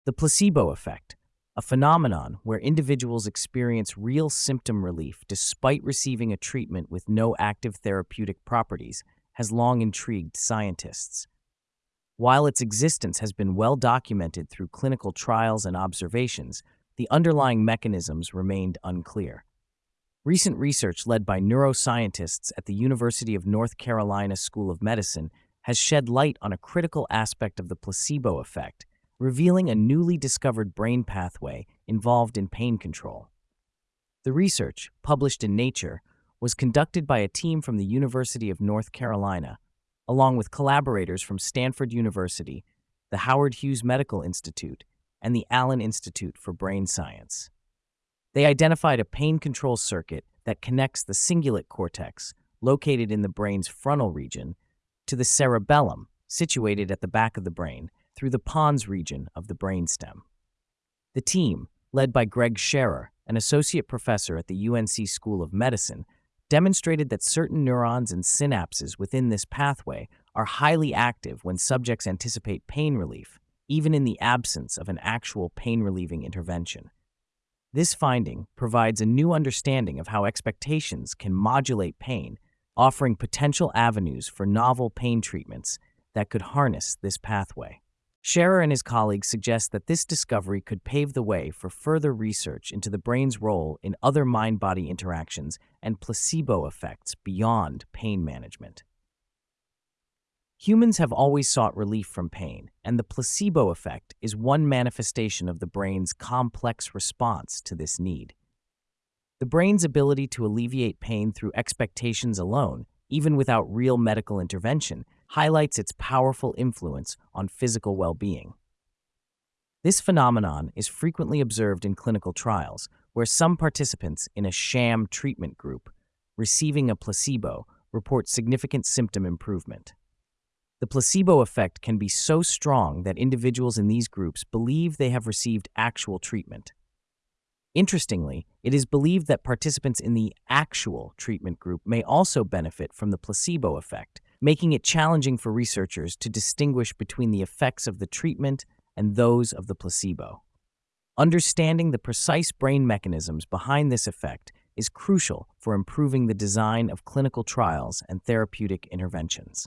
The placebo effect, a phenomenon where individuals experience real symptom relief despite receiving a treatment with no active therapeutic properties, has long intrigued scientists. While its existence has been well documented through clinical trials and observations, the underlying mechanisms remained unclear. Recent research led by neuroscientists at the University of North Carolina School of Medicine has shed light on a critical aspect of the placebo effect, revealing a newly discovered brain pathway involved in pain control. The research, published in Nature, was conducted by a team from the University of North Carolina, along with collaborators from Stanford University, the Howard Hughes Medical Institute, and the Allen Institute for Brain Science. They identified a pain control circuit that connects the cingulate cortex, located in the brain's frontal region, to the cerebellum, situated at the back of the brain, through the pons region of the brainstem. The team, led by Greg Scherer, an associate professor at the UNC School of Medicine, demonstrated that certain neurons and synapses within this pathway are highly active when subjects anticipate pain relief, even in the absence of an actual pain-relieving intervention. This finding provides a new understanding of how expectations can modulate pain, offering potential avenues for novel pain treatments that could harness this pathway. Scherer and his colleagues suggest that this discovery could pave the way for further research into the brain's role in other mind-body interactions and placebo effects beyond pain management. Humans have always sought relief from pain, and the placebo effect is one manifestation of the brain's complex response to this need. The brain's ability to alleviate pain through expectations alone, even without real medical intervention, highlights its powerful influence on physical well-being. This phenomenon is frequently observed in clinical trials, where some participants in a sham treatment group receiving a placebo report significant symptom improvement. The placebo effect can be so strong that individuals in these groups believe they have received actual treatment. Interestingly, it is believed that participants in the actual treatment group may also benefit from the placebo effect, making it challenging for researchers to distinguish between the effects of the treatment and those of the placebo. Understanding the precise brain mechanisms behind this effect is crucial for improving the design of clinical trials and therapeutic interventions.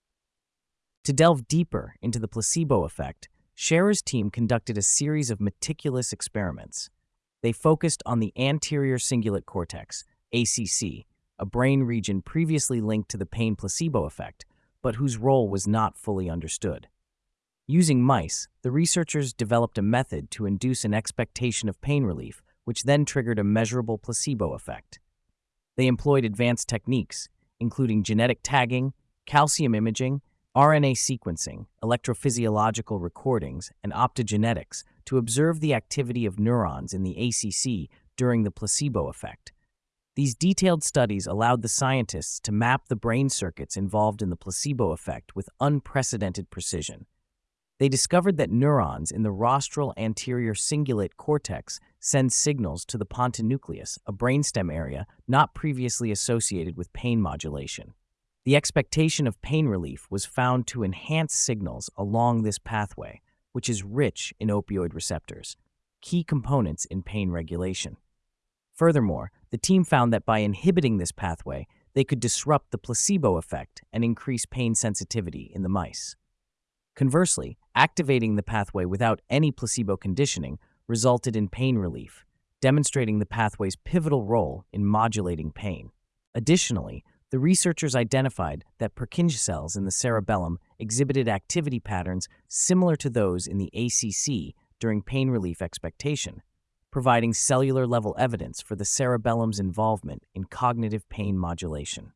To delve deeper into the placebo effect, Scherer's team conducted a series of meticulous experiments. They focused on the anterior cingulate cortex, ACC, a brain region previously linked to the pain placebo effect, but whose role was not fully understood. Using mice, the researchers developed a method to induce an expectation of pain relief, which then triggered a measurable placebo effect. They employed advanced techniques, including genetic tagging, calcium imaging, RNA sequencing, electrophysiological recordings, and optogenetics to observe the activity of neurons in the ACC during the placebo effect. These detailed studies allowed the scientists to map the brain circuits involved in the placebo effect with unprecedented precision. They discovered that neurons in the rostral anterior cingulate cortex send signals to the ponton nucleus, a brainstem area not previously associated with pain modulation. The expectation of pain relief was found to enhance signals along this pathway, which is rich in opioid receptors, key components in pain regulation. Furthermore, the team found that by inhibiting this pathway, they could disrupt the placebo effect and increase pain sensitivity in the mice. Conversely, activating the pathway without any placebo conditioning resulted in pain relief, demonstrating the pathway's pivotal role in modulating pain. Additionally, the researchers identified that Purkinje cells in the cerebellum exhibited activity patterns similar to those in the ACC during pain relief expectation, providing cellular-level evidence for the cerebellum's involvement in cognitive pain modulation.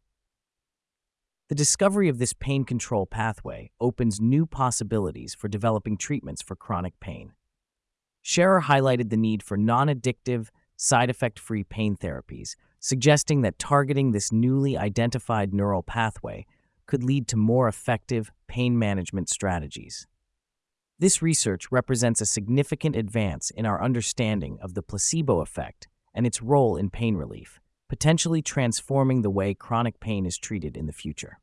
The discovery of this pain control pathway opens new possibilities for developing treatments for chronic pain. Scherer highlighted the need for non-addictive, side-effect-free pain therapies, suggesting that targeting this newly identified neural pathway could lead to more effective pain management strategies. This research represents a significant advance in our understanding of the placebo effect and its role in pain relief, potentially transforming the way chronic pain is treated in the future.